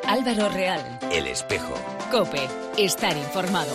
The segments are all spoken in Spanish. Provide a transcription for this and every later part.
Álvaro Real. El Espejo. COPE. Estar informado.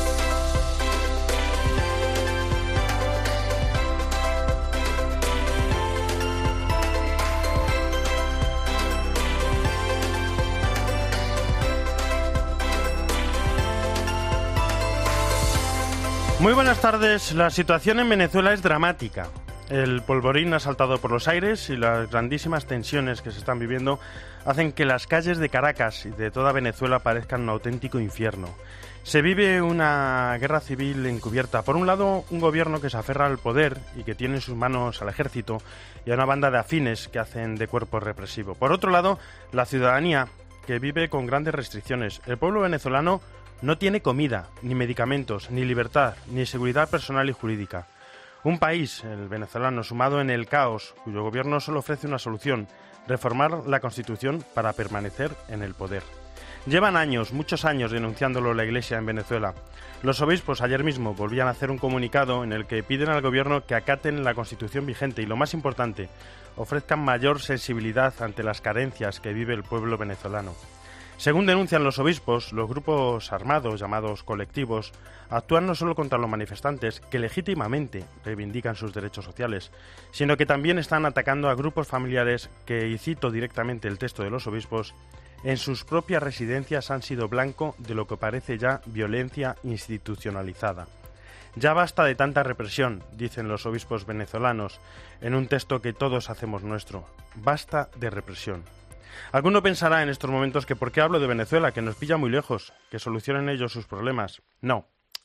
Muy buenas tardes. La situación en Venezuela es dramática. El polvorín ha saltado por los aires y las grandísimas tensiones que se están viviendo hacen que las calles de Caracas y de toda Venezuela parezcan un auténtico infierno. Se vive una guerra civil encubierta. Por un lado, un gobierno que se aferra al poder y que tiene en sus manos al ejército y a una banda de afines que hacen de cuerpo represivo. Por otro lado, la ciudadanía que vive con grandes restricciones. El pueblo venezolano no tiene comida, ni medicamentos, ni libertad, ni seguridad personal y jurídica. Un país, el venezolano, sumado en el caos, cuyo gobierno solo ofrece una solución: reformar la Constitución para permanecer en el poder. Llevan años, muchos años, denunciándolo la Iglesia en Venezuela. Los obispos ayer mismo volvían a hacer un comunicado en el que piden al gobierno que acaten la Constitución vigente y, lo más importante, ofrezcan mayor sensibilidad ante las carencias que vive el pueblo venezolano. Según denuncian los obispos, los grupos armados, llamados colectivos, actúan no solo contra los manifestantes, que legítimamente reivindican sus derechos sociales, sino que también están atacando a grupos familiares que, y cito directamente el texto de los obispos, en sus propias residencias han sido blanco de lo que parece ya violencia institucionalizada. Ya basta de tanta represión, dicen los obispos venezolanos, en un texto que todos hacemos nuestro. Basta de represión. Alguno pensará en estos momentos que ¿por qué hablo de Venezuela, que nos pilla muy lejos, que solucionen ellos sus problemas? No.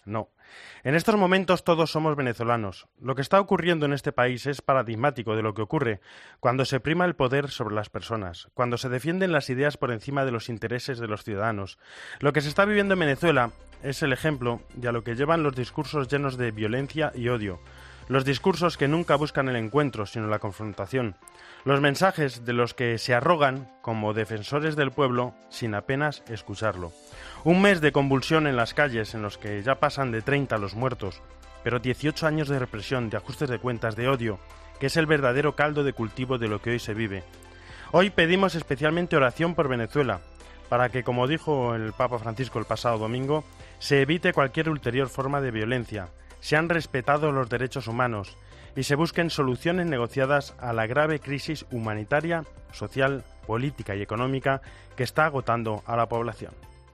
En estos momentos todos somos venezolanos. Lo que está ocurriendo en este país es paradigmático de lo que ocurre cuando se prima el poder sobre las personas, cuando se defienden las ideas por encima de los intereses de los ciudadanos. Lo que se está viviendo en Venezuela es el ejemplo de a lo que llevan los discursos llenos de violencia y odio. Los discursos que nunca buscan el encuentro, sino la confrontación. Los mensajes de los que se arrogan como defensores del pueblo sin apenas escucharlo. Un mes de convulsión en las calles en los que ya pasan de 30 los muertos, pero 18 años de represión, de ajustes de cuentas, de odio, que es el verdadero caldo de cultivo de lo que hoy se vive. Hoy pedimos especialmente oración por Venezuela, para que, como dijo el Papa Francisco el pasado domingo, se evite cualquier ulterior forma de violencia, sean respetados los derechos humanos y se busquen soluciones negociadas a la grave crisis humanitaria, social, política y económica que está agotando a la población.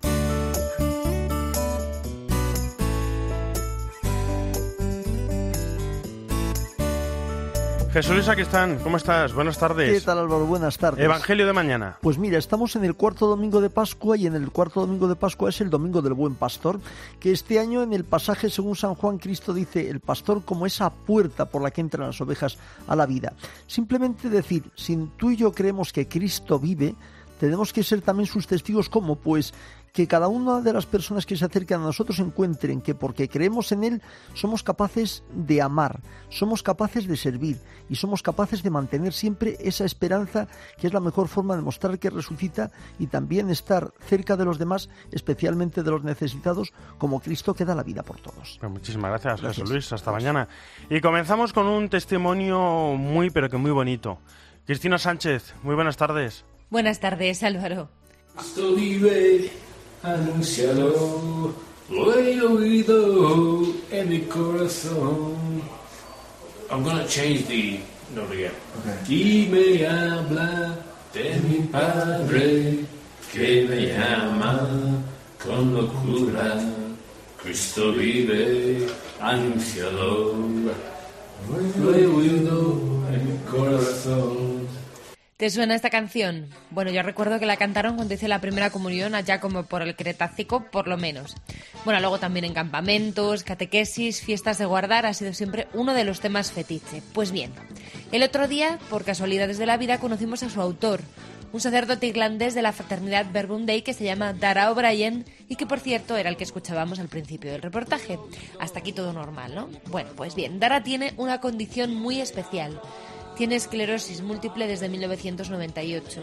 Jesús Luis Aquistán, ¿cómo estás? Buenas tardes. ¿Qué tal, Álvaro? Buenas tardes. Evangelio de mañana. Pues mira, estamos en el cuarto domingo de Pascua y en el cuarto domingo de Pascua es el domingo del Buen Pastor, que este año en el pasaje según San Juan, Cristo dice el pastor como esa puerta por la que entran las ovejas a la vida. Simplemente decir, si tú y yo creemos que Cristo vive, tenemos que ser también sus testigos. ¿Cómo? Pues que cada una de las personas que se acercan a nosotros encuentren que porque creemos en Él somos capaces de amar, somos capaces de servir y somos capaces de mantener siempre esa esperanza, que es la mejor forma de mostrar que resucita, y también estar cerca de los demás, especialmente de los necesitados, como Cristo que da la vida por todos. Pues muchísimas gracias, Jesús Luis. Hasta mañana. Y comenzamos con un testimonio muy, pero que muy bonito. Cristina Sánchez, muy buenas tardes. Buenas tardes, Álvaro. Cristo vive, anúncialo, lo he oído en mi corazón. I'm gonna change the note again. Okay. Y me habla de mi Padre, que me llama con locura. Cristo vive, anúncialo, lo he oído en mi corazón. ¿Te suena esta canción? Bueno, yo recuerdo que la cantaron cuando hice la primera comunión, allá como por el Cretácico, por lo menos. Bueno, luego también en campamentos, catequesis, fiestas de guardar, ha sido siempre uno de los temas fetiche. Pues bien, el otro día, por casualidades de la vida, conocimos a su autor, un sacerdote irlandés de la fraternidad Verbum Dei que se llama Dara O'Brien y que, por cierto, era el que escuchábamos al principio del reportaje. Hasta aquí todo normal, ¿no? Bueno, pues bien, Dara tiene una condición muy especial. Tiene esclerosis múltiple desde 1998.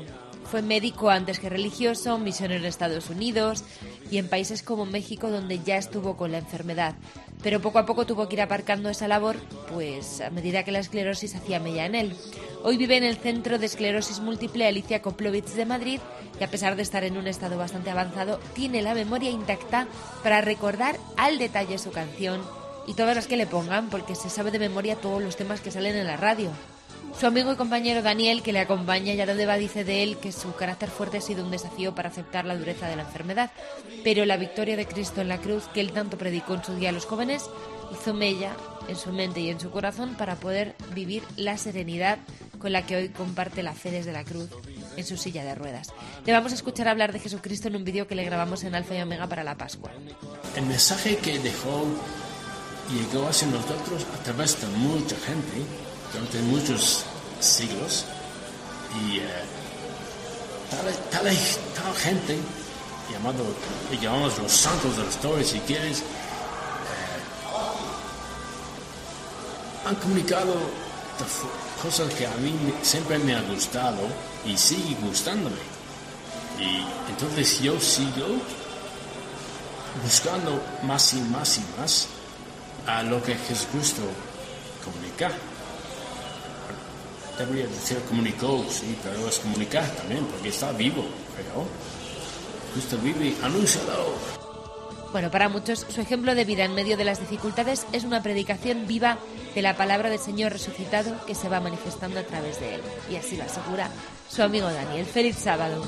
Fue médico antes que religioso, misionero en Estados Unidos y en países como México, donde ya estuvo con la enfermedad. Pero poco a poco tuvo que ir aparcando esa labor, pues a medida que la esclerosis hacía mella en él. Hoy vive en el Centro de Esclerosis Múltiple Alicia Koplovich de Madrid y, a pesar de estar en un estado bastante avanzado, tiene la memoria intacta para recordar al detalle su canción y todas las que le pongan, porque se sabe de memoria todos los temas que salen en la radio. Su amigo y compañero Daniel, que le acompaña y Yarodeva, dice de él que su carácter fuerte ha sido un desafío para aceptar la dureza de la enfermedad, pero la victoria de Cristo en la cruz, que él tanto predicó en su día a los jóvenes, hizo mella en su mente y en su corazón para poder vivir la serenidad con la que hoy comparte la fe desde la cruz en su silla de ruedas. Le vamos a escuchar hablar de Jesucristo en un vídeo que le grabamos en Alfa y Omega para la Pascua. El mensaje que dejó llegó hacia nosotros a través de mucha gente durante muchos siglos y tal gente llamamos los santos de la historia, si quieres, han comunicado cosas que a mí siempre me ha gustado y sigue gustándome, y entonces yo sigo buscando más y más y más a lo que Jesucristo comunica. Debería decir comunicó, sí, pero es comunicar también, porque está vivo, creo. Cristo vive, anúncialo. Bueno, para muchos, su ejemplo de vida en medio de las dificultades es una predicación viva de la palabra del Señor resucitado que se va manifestando a través de él. Y así lo asegura su amigo Daniel. ¡Feliz sábado!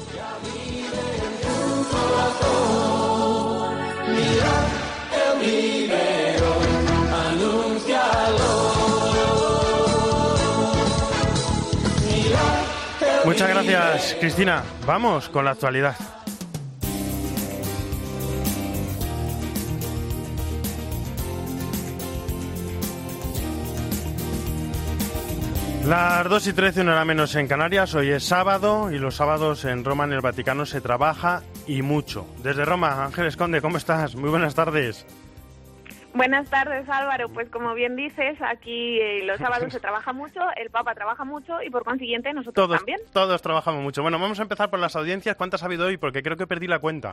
Muchas gracias, Cristina. Vamos con la actualidad. Las 2:13, una hora menos en Canarias. Hoy es sábado y los sábados en Roma, en el Vaticano, se trabaja y mucho. Desde Roma, Ángeles Conde, ¿cómo estás? Muy buenas tardes. Buenas tardes, Álvaro. Pues como bien dices, aquí los sábados se trabaja mucho, el Papa trabaja mucho y por consiguiente nosotros también. Todos trabajamos mucho. Bueno, vamos a empezar por las audiencias. ¿Cuántas ha habido hoy? Porque creo que perdí la cuenta.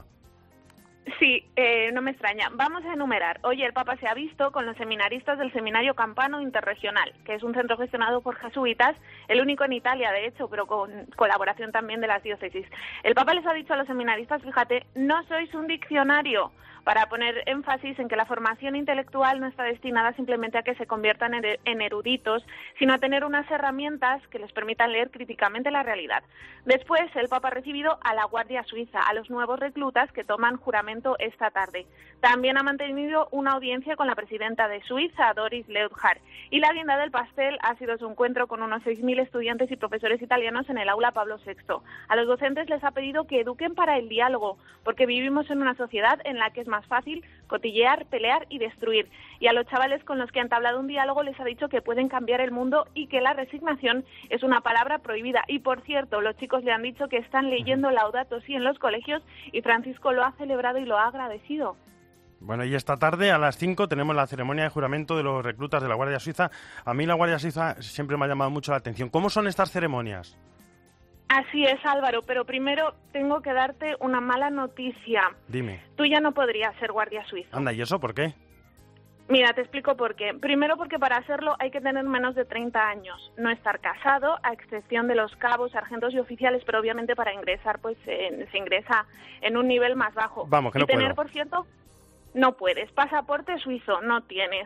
Sí, no me extraña. Vamos a enumerar. Hoy el Papa se ha visto con los seminaristas del Seminario Campano Interregional, que es un centro gestionado por jesuitas, el único en Italia, de hecho, pero con colaboración también de las diócesis. El Papa les ha dicho a los seminaristas, fíjate, no sois un diccionario, para poner énfasis en que la formación intelectual no está destinada simplemente a que se conviertan en eruditos, sino a tener unas herramientas que les permitan leer críticamente la realidad. Después, el Papa ha recibido a la Guardia Suiza, a los nuevos reclutas que toman juramento esta tarde. También ha mantenido una audiencia con la presidenta de Suiza, Doris Leuthard, y la guinda del pastel ha sido su encuentro con unos 6.000 estudiantes y profesores italianos en el aula Pablo VI. A los docentes les ha pedido que eduquen para el diálogo, porque vivimos en una sociedad en la que es más fácil cotillear, pelear y destruir. Y a los chavales con los que ha entablado un diálogo les ha dicho que pueden cambiar el mundo y que la resignación es una palabra prohibida. Y por cierto, los chicos le han dicho que están leyendo Laudato Si en los colegios y Francisco lo ha celebrado y lo ha agradecido. Bueno, y esta tarde a las 5 tenemos la ceremonia de juramento de los reclutas de la Guardia Suiza. A mí la Guardia Suiza siempre me ha llamado mucho la atención. ¿Cómo son estas ceremonias? Así es, Álvaro, pero primero tengo que darte una mala noticia. Dime. Tú ya no podrías ser guardia suizo. Anda, ¿y eso por qué? Mira, te explico por qué. Primero porque para hacerlo hay que tener menos de 30 años, no estar casado, a excepción de los cabos, sargentos y oficiales, pero obviamente para ingresar pues se ingresa en un nivel más bajo. Vamos, que no y tener, puedo. por cierto, no puedes. Pasaporte suizo no tienes.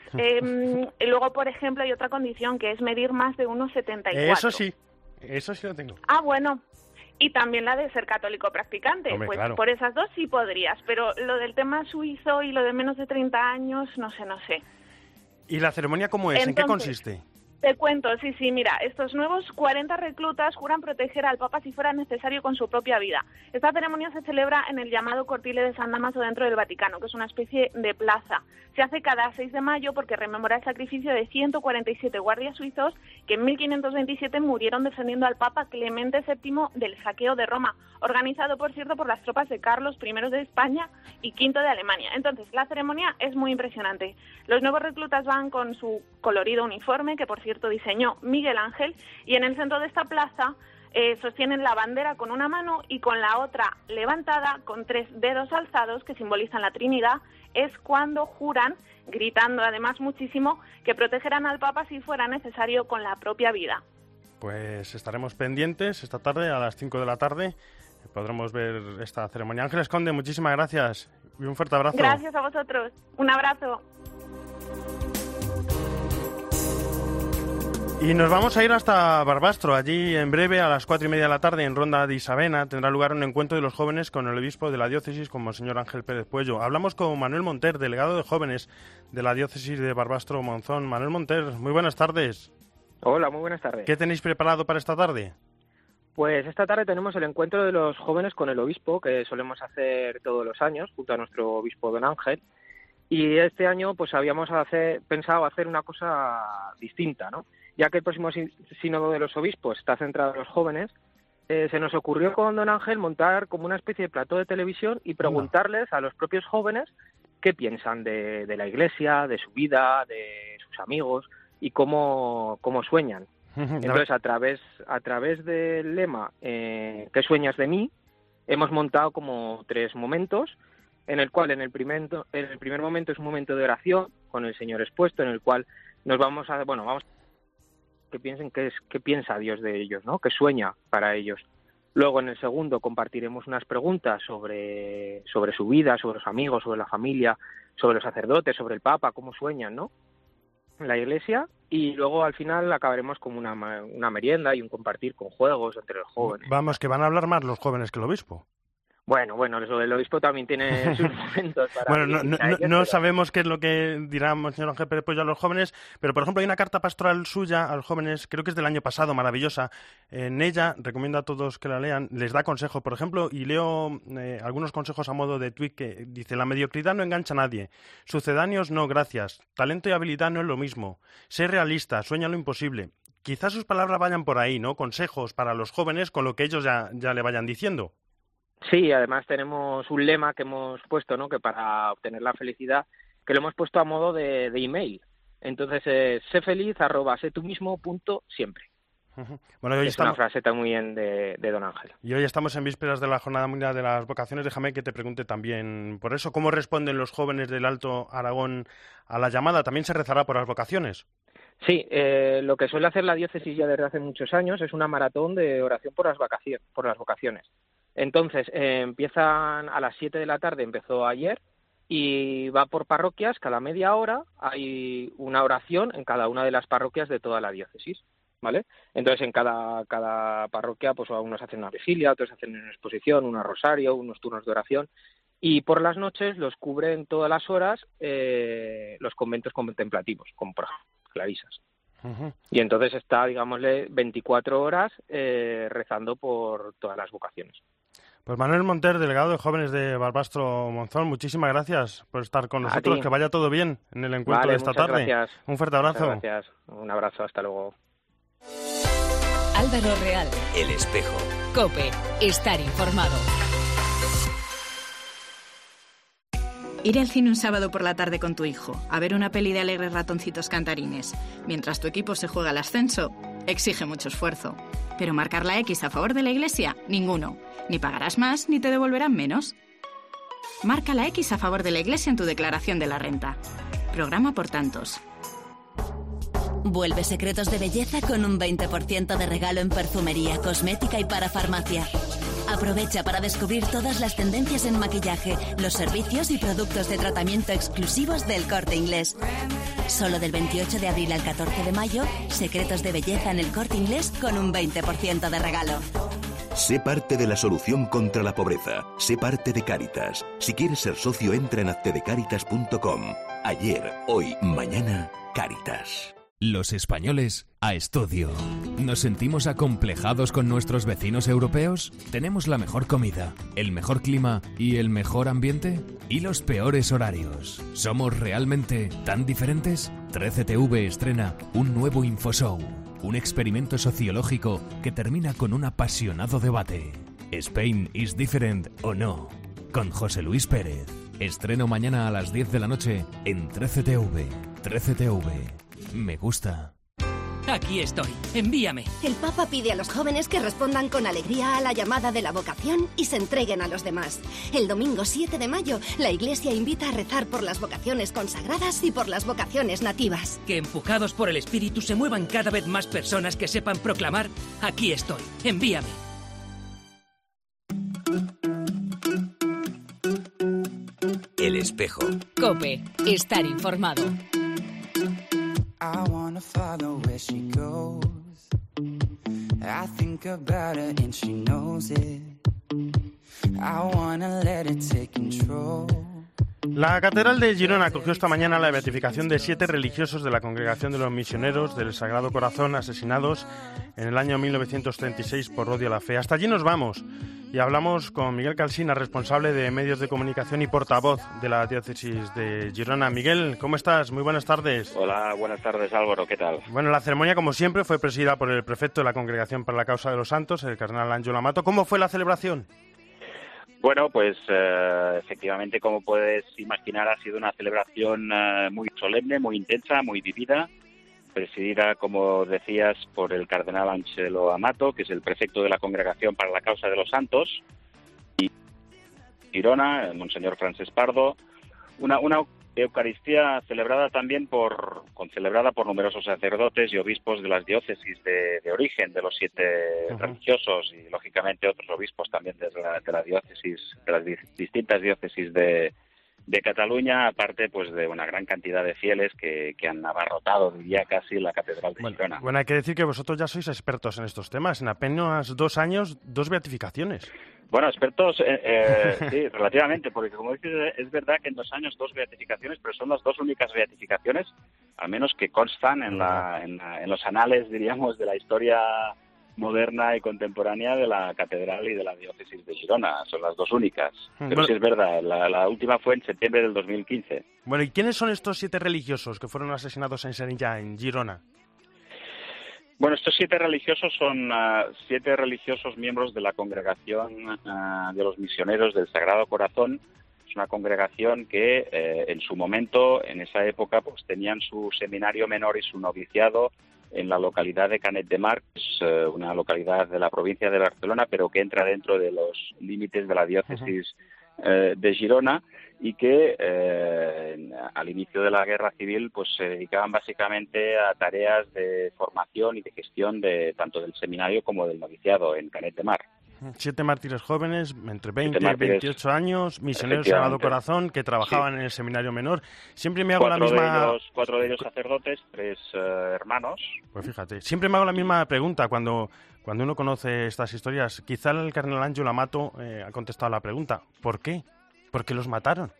Y luego, por ejemplo, hay otra condición que es medir más de 1,74. Eso sí lo tengo. Ah, bueno. Y también la de ser católico practicante. Hombre, pues claro. Por esas dos sí podrías, pero lo del tema suizo y lo de menos de 30 años, no sé. ¿Y la ceremonia cómo es? Entonces, ¿en qué consiste? Te cuento, sí, mira, estos nuevos 40 reclutas juran proteger al Papa si fuera necesario con su propia vida. Esta ceremonia se celebra en el llamado Cortile de San Damaso dentro del Vaticano, que es una especie de plaza. Se hace cada 6 de mayo porque rememora el sacrificio de 147 guardias suizos que en 1527 murieron defendiendo al Papa Clemente VII del saqueo de Roma, organizado, por cierto, por las tropas de Carlos I de España y V de Alemania. Entonces, la ceremonia es muy impresionante. Los nuevos reclutas van con su colorido uniforme, que por cierto diseñó Miguel Ángel, y en el centro de esta plaza sostienen la bandera con una mano y con la otra levantada, con 3 dedos alzados que simbolizan la Trinidad. Es cuando juran, gritando además muchísimo, que protegerán al Papa si fuera necesario con la propia vida. Pues estaremos pendientes esta tarde a las 5 de la tarde. Podremos ver esta ceremonia. Ángeles Conde, muchísimas gracias y un fuerte abrazo. Gracias a vosotros. Un abrazo. Y nos vamos a ir hasta Barbastro. Allí, en breve, a las 4:30 de la tarde, en Ronda de Isabena, tendrá lugar un encuentro de los jóvenes con el obispo de la diócesis, como el señor Ángel Pérez Puello. Hablamos con Manuel Monter, delegado de jóvenes de la diócesis de Barbastro-Monzón. Manuel Monter, muy buenas tardes. Hola, muy buenas tardes. ¿Qué tenéis preparado para esta tarde? Pues esta tarde tenemos el encuentro de los jóvenes con el obispo, que solemos hacer todos los años, junto a nuestro obispo don Ángel. Y este año pues habíamos pensado hacer una cosa distinta, ¿no? Ya que el próximo sínodo de los obispos está centrado en los jóvenes, se nos ocurrió con don Ángel montar como una especie de plató de televisión y preguntarles a los propios jóvenes qué piensan de la Iglesia, de su vida, de sus amigos y cómo sueñan. Entonces, a través del lema ¿qué sueñas de mí?, hemos montado como 3 momentos, en el cual en el primer momento es un momento de oración con el Señor expuesto, en el cual vamos que piensen qué piensa Dios de ellos, ¿no? Qué sueña para ellos. Luego, en el segundo, compartiremos unas preguntas sobre su vida, sobre los amigos, sobre la familia, sobre los sacerdotes, sobre el Papa, cómo sueñan, ¿no?, la Iglesia. Y luego, al final, acabaremos con una merienda y un compartir con juegos entre los jóvenes. Vamos, que van a hablar más los jóvenes que el obispo. Bueno, el obispo también tiene sus momentos para... Bueno, no sabemos qué es lo que dirá Monseñor Ángel Pérez Puello a los jóvenes, pero, por ejemplo, hay una carta pastoral suya a los jóvenes, creo que es del año pasado, maravillosa. En ella, recomiendo a todos que la lean, les da consejos, por ejemplo, y leo algunos consejos a modo de tuit que dice: la mediocridad no engancha a nadie, sucedáneos no, gracias, talento y habilidad no es lo mismo, sé realista, sueña lo imposible. Quizás sus palabras vayan por ahí, ¿no? Consejos para los jóvenes con lo que ellos ya le vayan diciendo. Sí, además tenemos un lema que hemos puesto, ¿no?, que para obtener la felicidad, que lo hemos puesto a modo de email. Entonces, sé feliz @setumismo.siempre. Bueno, hoy es una frase muy bien de don Ángel. Y hoy estamos en vísperas de la Jornada Mundial de las Vocaciones. Déjame que te pregunte también por eso, ¿cómo responden los jóvenes del Alto Aragón a la llamada? ¿También se rezará por las vocaciones? Sí, lo que suele hacer la diócesis ya desde hace muchos años es una maratón de oración por las vocaciones. Entonces, empiezan a las 7 de la tarde, empezó ayer, y va por parroquias. Cada media hora hay una oración en cada una de las parroquias de toda la diócesis, ¿vale? Entonces, en cada parroquia, pues unos hacen una vigilia, otros hacen una exposición, un rosario, unos turnos de oración, y por las noches los cubren todas las horas los conventos contemplativos, como por ejemplo Clarisas. Uh-huh. Y entonces está, digámosle, 24 horas rezando por todas las vocaciones. Pues Manuel Monter, delegado de jóvenes de Barbastro-Monzón, muchísimas gracias por estar con nosotros. Que vaya todo bien en el encuentro de esta tarde. Gracias. Un fuerte abrazo. Muchas gracias. Un abrazo, hasta luego. Álvaro Real. El Espejo. COPE. Estar informado. Ir al cine un sábado por la tarde con tu hijo, a ver una peli de alegres ratoncitos cantarines, mientras tu equipo se juega al ascenso, exige mucho esfuerzo. Pero marcar la X a favor de la Iglesia, ninguno. Ni pagarás más, ni te devolverán menos. Marca la X a favor de la Iglesia en tu declaración de la renta. Programa por tantos. Vuelve Secretos de Belleza con un 20% de regalo en perfumería, cosmética y para farmacia. Aprovecha para descubrir todas las tendencias en maquillaje, los servicios y productos de tratamiento exclusivos del Corte Inglés. Solo del 28 de abril al 14 de mayo, Secretos de Belleza en el Corte Inglés con un 20% de regalo. Sé parte de la solución contra la pobreza. Sé parte de Cáritas. Si quieres ser socio, entra en aztedecaritas.com. Ayer, hoy, mañana, Cáritas. Los españoles a estudio. ¿Nos sentimos acomplejados con nuestros vecinos europeos? ¿Tenemos la mejor comida, el mejor clima y el mejor ambiente? ¿Y los peores horarios? ¿Somos realmente tan diferentes? 13TV estrena un nuevo infoshow, un experimento sociológico que termina con un apasionado debate. ¿Spain is different o no? Con José Luis Pérez. Estreno mañana a las 10 de la noche en 13TV. 13TV. Me gusta. Aquí estoy. Envíame. El Papa pide a los jóvenes que respondan con alegría a la llamada de la vocación y se entreguen a los demás. El domingo 7 de mayo, la Iglesia invita a rezar por las vocaciones consagradas y por las vocaciones nativas. Que empujados por el Espíritu se muevan cada vez más personas que sepan proclamar: aquí estoy. Envíame. El espejo. COPE. Estar informado. I wanna follow where she goes. I think about her and she knows it. I wanna let it take control. La Catedral de Girona acogió esta mañana la beatificación de 7 religiosos de la Congregación de los Misioneros del Sagrado Corazón asesinados en el año 1936 por odio a la fe. Hasta allí nos vamos y hablamos con Miguel Calsina, responsable de medios de comunicación y portavoz de la diócesis de Girona. Miguel, ¿cómo estás? Muy buenas tardes. Hola, buenas tardes, Álvaro, ¿qué tal? Bueno, la ceremonia, como siempre, fue presidida por el prefecto de la Congregación para la Causa de los Santos, el cardenal Ángelo Amato. ¿Cómo fue la celebración? Bueno, pues efectivamente, como puedes imaginar, ha sido una celebración muy solemne, muy intensa, muy vivida, presidida, como decías, por el cardenal Ángelo Amato, que es el prefecto de la Congregación para la Causa de los Santos, y Girona, el monseñor Francesc Pardo, una Eucaristía celebrada también por numerosos sacerdotes y obispos de las diócesis de origen de los 7 religiosos y lógicamente otros obispos también de la diócesis, de las distintas diócesis de Cataluña, aparte pues de una gran cantidad de fieles que han abarrotado, diría casi, la Catedral de Girona. Bueno, hay que decir que vosotros ya sois expertos en estos temas. En apenas 2 años, 2 beatificaciones. Bueno, expertos, sí, relativamente, porque como dices, es verdad que en 2 años 2 beatificaciones, pero son las 2 únicas beatificaciones, al menos que constan en los anales, diríamos, de la historia moderna y contemporánea de la Catedral y de la Diócesis de Girona. Son las 2 únicas. Pero bueno, sí es verdad, la última fue en septiembre del 2015. Bueno, ¿y quiénes son estos 7 religiosos que fueron asesinados en Sevilla, en Girona? Bueno, estos 7 religiosos son 7 religiosos miembros de la Congregación de los Misioneros del Sagrado Corazón. Es una congregación que en su momento, en esa época, pues tenían su seminario menor y su noviciado en la localidad de Canet de Mar, que es una localidad de la provincia de Barcelona, pero que entra dentro de los límites de la diócesis de Girona, y que al inicio de la Guerra Civil pues se dedicaban básicamente a tareas de formación y de gestión de tanto del seminario como del noviciado en Canet de Mar. 7 mártires jóvenes, entre 20 y 28 años, misioneros Sagrado Corazón, que trabajaban en el seminario menor. Siempre me hago la misma... 4 de ellos sacerdotes, 3 hermanos. Pues fíjate, siempre me hago la misma pregunta cuando uno conoce estas historias. Quizá el cardenal Ángelo Amato ha contestado la pregunta. ¿Por qué? ¿Por qué los mataron?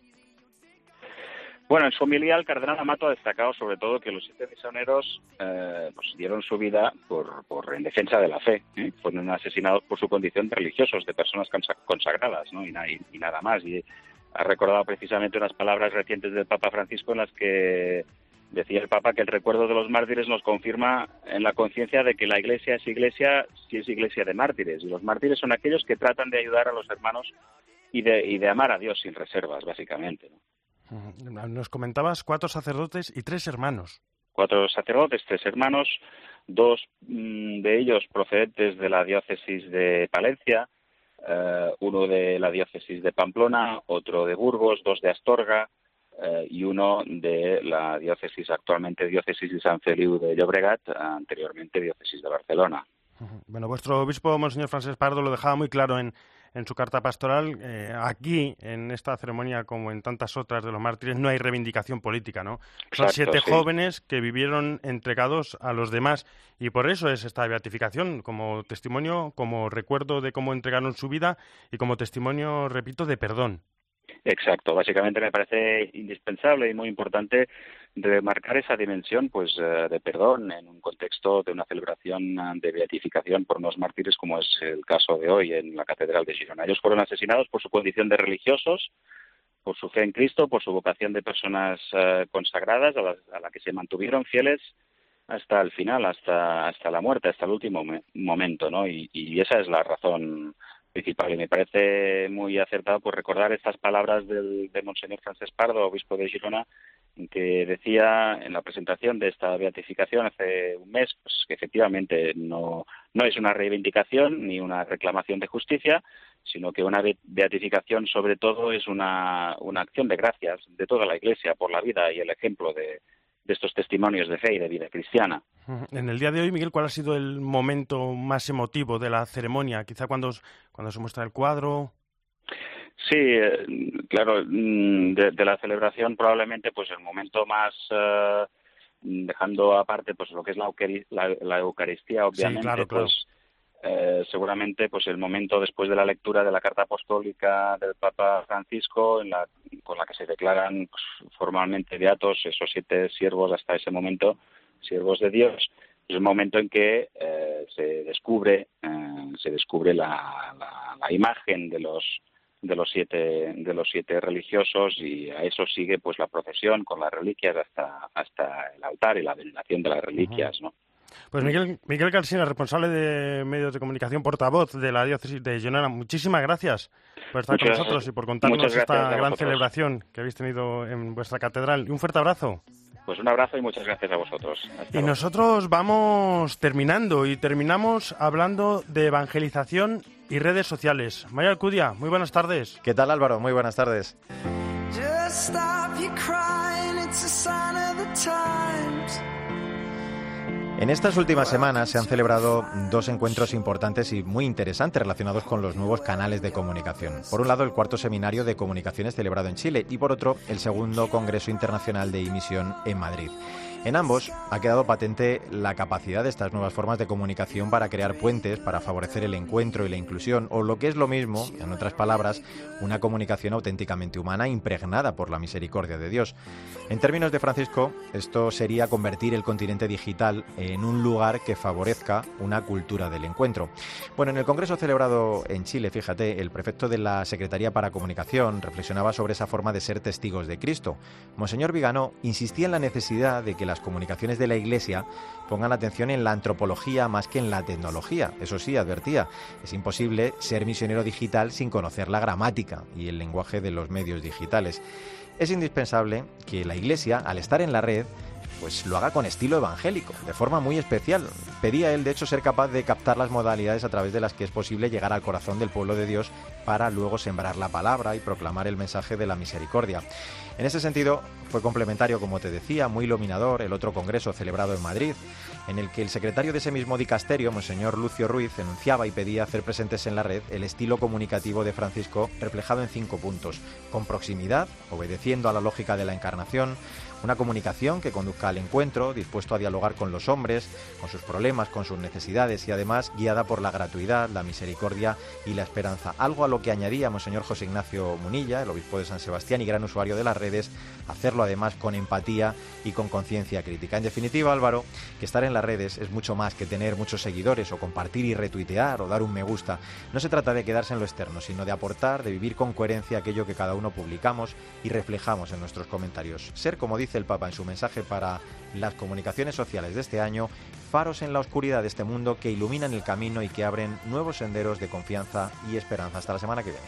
Bueno, en su homilía el cardenal Amato ha destacado sobre todo que los 7 misioneros pues dieron su vida en defensa de la fe. Fueron asesinados por su condición de religiosos, de personas consagradas, ¿no? y nada más. Y ha recordado precisamente unas palabras recientes del Papa Francisco en las que decía el Papa que el recuerdo de los mártires nos confirma en la conciencia de que la Iglesia si es iglesia de mártires. Y los mártires son aquellos que tratan de ayudar a los hermanos y de amar a Dios sin reservas, básicamente, ¿no? Nos comentabas 4 sacerdotes y 3 hermanos. 4 sacerdotes, 3 hermanos, 2 de ellos procedentes de la diócesis de Palencia, uno de la diócesis de Pamplona, otro de Burgos, 2 de Astorga y uno de la diócesis, actualmente diócesis de San Feliu de Llobregat, anteriormente diócesis de Barcelona. Bueno, vuestro obispo, monseñor Francesc Pardo, lo dejaba muy claro en su carta pastoral. Aquí, en esta ceremonia, como en tantas otras de los mártires, no hay reivindicación política, ¿no? Son 7 jóvenes que vivieron entregados a los demás, y por eso es esta beatificación, como testimonio, como recuerdo de cómo entregaron su vida y como testimonio, repito, de perdón. Exacto, básicamente me parece indispensable y muy importante remarcar esa dimensión pues de perdón en un contexto de una celebración de beatificación por unos mártires como es el caso de hoy en la Catedral de Girona. Ellos fueron asesinados por su condición de religiosos, por su fe en Cristo, por su vocación de personas consagradas a la que se mantuvieron fieles hasta el final, hasta la muerte, hasta el último momento, ¿no? Y esa es la razón principal. Y me parece muy acertado pues recordar estas palabras de Monseñor Francesc Pardo, obispo de Girona, en que decía en la presentación de esta beatificación hace un mes pues que efectivamente no es una reivindicación ni una reclamación de justicia, sino que una beatificación sobre todo es una acción de gracias de toda la Iglesia por la vida y el ejemplo de estos testimonios de fe y de vida cristiana. En el día de hoy, Miguel, ¿cuál ha sido el momento más emotivo de la ceremonia? Quizá cuando se muestra el cuadro. Sí, claro, de la celebración probablemente pues el momento más, dejando aparte pues lo que es la Eucaristía, obviamente, sí, claro. Pues seguramente pues el momento después de la lectura de la carta apostólica del Papa Francisco, con la que se declaran pues, formalmente beatos esos 7 siervos hasta ese momento, siervos de Dios, es el momento en que se descubre la imagen de los siete religiosos, y a eso sigue pues la procesión con las reliquias hasta el altar y la veneración de las reliquias, ¿no? Pues Miguel Calsina, responsable de medios de comunicación, portavoz de la diócesis de Girona, muchísimas gracias por estar con nosotros y por contarnos esta gran celebración que habéis tenido en vuestra catedral. Y un fuerte abrazo. Pues un abrazo y muchas gracias a vosotros. Y nosotros vamos terminamos hablando de evangelización y redes sociales. María Alcudia, muy buenas tardes. ¿Qué tal, Álvaro? Muy buenas tardes. En estas últimas semanas se han celebrado 2 encuentros importantes y muy interesantes relacionados con los nuevos canales de comunicación. Por un lado, el 4º Seminario de Comunicaciones celebrado en Chile y por otro, el 2º Congreso Internacional de Emisión en Madrid. En ambos ha quedado patente la capacidad de estas nuevas formas de comunicación para crear puentes, para favorecer el encuentro y la inclusión, o lo que es lo mismo, en otras palabras, una comunicación auténticamente humana impregnada por la misericordia de Dios. En términos de Francisco, esto sería convertir el continente digital en un lugar que favorezca una cultura del encuentro. Bueno, en el congreso celebrado en Chile, fíjate, el prefecto de la Secretaría para Comunicación reflexionaba sobre esa forma de ser testigos de Cristo. Monseñor Viganó insistía en la necesidad de que las comunicaciones de la Iglesia pongan atención en la antropología más que en la tecnología. Eso sí, advertía, es imposible ser misionero digital sin conocer la gramática y el lenguaje de los medios digitales. Es indispensable que la Iglesia, al estar en la red, pues lo haga con estilo evangélico, de forma muy especial. Pedía él, de hecho, ser capaz de captar las modalidades a través de las que es posible llegar al corazón del pueblo de Dios para luego sembrar la palabra y proclamar el mensaje de la misericordia. En ese sentido, fue complementario, como te decía, muy iluminador el otro congreso celebrado en Madrid, en el que el secretario de ese mismo dicasterio, Monseñor Lucio Ruiz, enunciaba y pedía hacer presentes en la red el estilo comunicativo de Francisco reflejado en 5 puntos: con proximidad, obedeciendo a la lógica de la encarnación; una comunicación que conduzca al encuentro, dispuesto a dialogar con los hombres, con sus problemas, con sus necesidades y además guiada por la gratuidad, la misericordia y la esperanza. Algo a lo que añadía Monseñor José Ignacio Munilla, el obispo de San Sebastián y gran usuario de las redes, hacerlo además con empatía y con conciencia crítica. En definitiva, Álvaro, que estar en las redes es mucho más que tener muchos seguidores o compartir y retuitear o dar un me gusta. No se trata de quedarse en lo externo, sino de aportar, de vivir con coherencia aquello que cada uno publicamos y reflejamos en nuestros comentarios. Ser, como dice el Papa en su mensaje para las comunicaciones sociales de este año, faros en la oscuridad de este mundo que iluminan el camino y que abren nuevos senderos de confianza y esperanza. Hasta la semana que viene.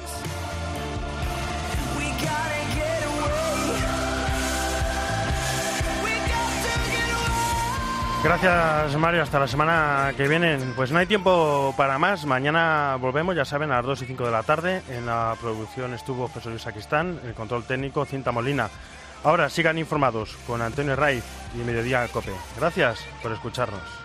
Gracias, Mario. Hasta la semana que viene. Pues no hay tiempo para más. Mañana volvemos, ya saben, a las 2 y 5 de la tarde. En la producción estuvo José Luis Sacristán, el control técnico Cinta Molina. Ahora sigan informados con Antonio Raiz y Mediodía Cope. Gracias por escucharnos.